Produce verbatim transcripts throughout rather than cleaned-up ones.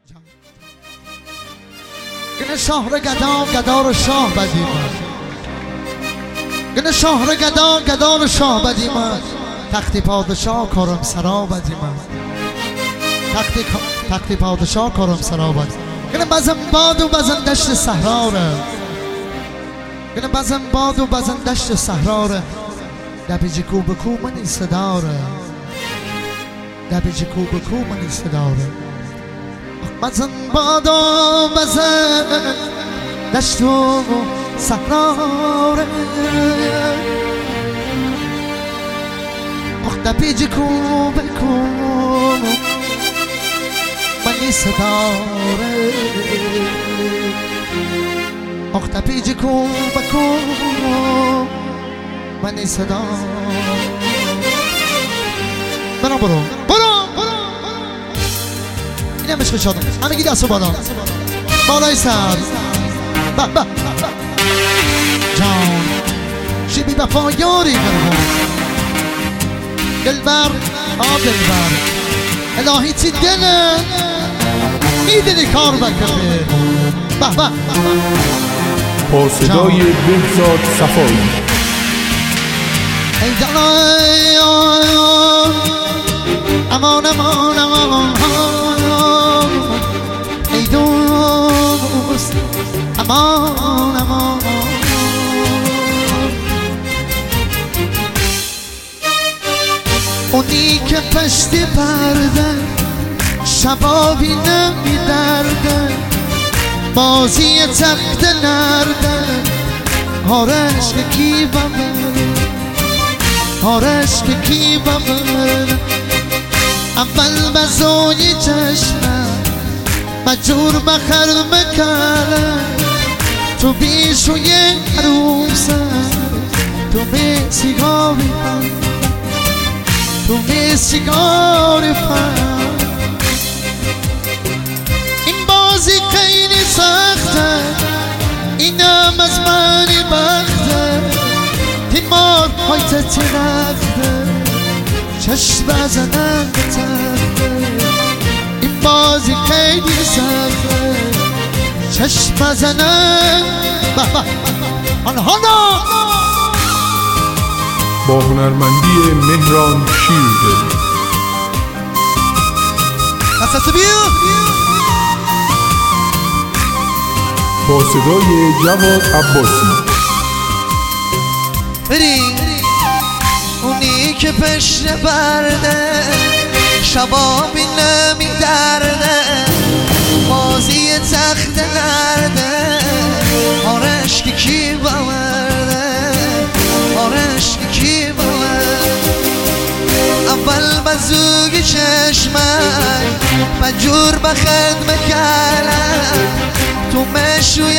گنه شهر گدا گدا رو شاه بدی من، گنه شهر گدا گدا رو شاه بدی من، تخت پادشاه کارم سرا بدی من، تخت تخت پادشاه کارم سرا بدی. گنه بزن باد و بزن دشت صحرا ره، گنه بزن باد و بزن دشت صحرا ره، دبیج کو به کو منی صدا ره، دبیج کو به کو منی صدا ره. بزن باد و بزن دشت و صحرا ره، دبیج کو به کو منی صدا ره، اخت پیج کو بکو منی صدا. برو برو برو اینم عشق شادم. همگی دستو بالا، بالای سر با با جان شبی بفا یاری برو دلبر آب دلبر الهی چی دله میدونی کار بکنه. به به با صدای بهزاد صفایی. ای دلای امان امان امان ای دوست امان امان. اونی که پشت پرده شبابی نمیدرده، بازی تخت نرده، هارش که کی ببره، هارش که کی ببره. اول بزوی چشمه مجور بخر مکره، تو بیشوی عروسه تو می سیگاری پن، تو می سیگاری پن. این بازی خیلی سخته، اینم از منی بخته، تیمار های تترخته، چشم بزنن به تخته. این بازی خیلی سخته، چشم بزنن به به آنها نه. با هنرمندی مهران شیردل. دستت بیا با صدای جواد عباسی. بریم اونی که پشت برده شبابی نمیدرده، بازی تخت نرده، آرش که کی باورده، آرش که کی باورده. اول بزوگ چشمک بجور بخد مکرم، تو مشوی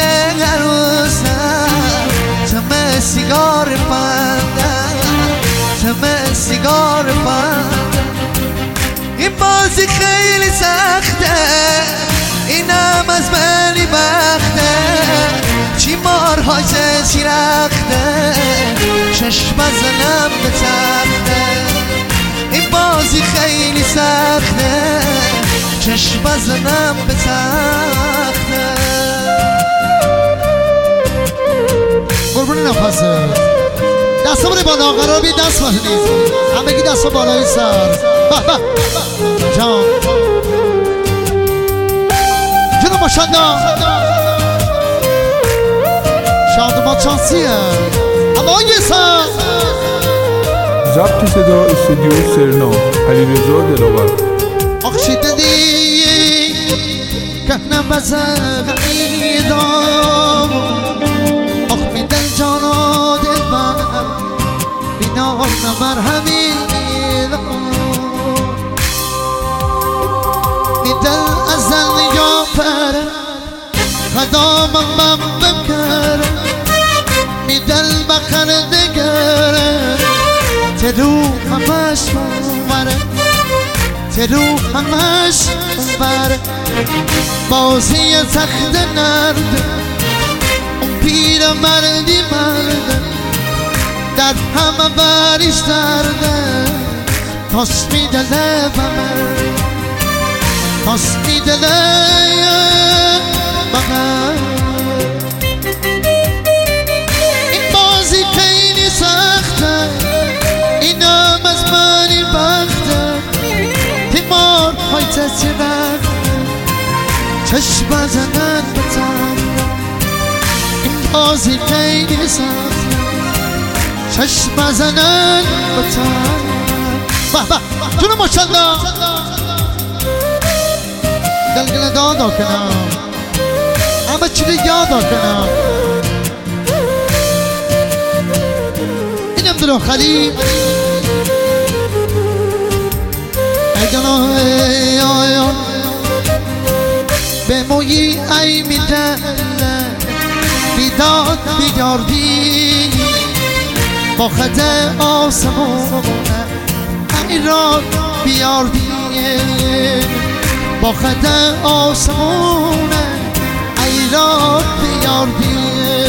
عروسم تمه سیگار پندم، تمه سیگار پندم. این بازی خیلی سخته، اینم از منی بخته، چی مارهای چی رخته، چشم بزنم به تخته. این بازی خیلی سخته، چشم بزنم به تخته. قربون نفسه دستا بره بالا، قرار بید دست بزنید همگی دستا بالای سر. به به جان جنو ماشالله شادمان چانسیه اما یه سر. ضبط صدا استودیو سرنا علیرضا دلاور. آخشی دیدی که نبزه غمیدم، آخ می دل جانا دل من بینا نمرهمید، می دل ازل یا پره خدامم من بکره، می دل بخر دگره ترو همش منوره، ترو همش منوره. بازی تخت نرده، اون پیر مردی مرده، در همه بریش درده، تاس میدله بمر، تاس میدله چرا چشم زدن بتن این بازی خیلی سخت چشم زدن بتن به به جون ماشالله دلگل دادا کنم همه چی رو یادا کنم اینم درو خلی ای جانا ای آیا به مویی ای میدن بیداد بیداردی با خط آسمونه ای را بیاردی با خط آسمونه ای را بیاردی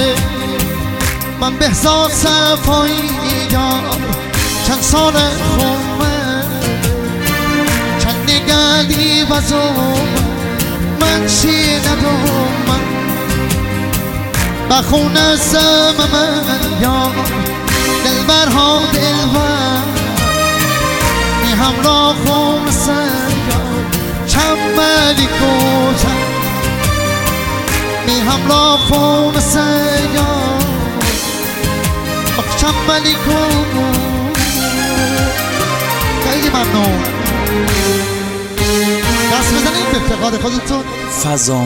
من بهزاد صفایی یار چند سال خومه چند نگلی وزوم من چی ندوم من بخونه سم من یار دلبرها دلبر می همراه خون سیار چملی کوچم می همراه خون سیار چملی کن خیلی ممنون دست بزنید به افتقاد خودتون فضا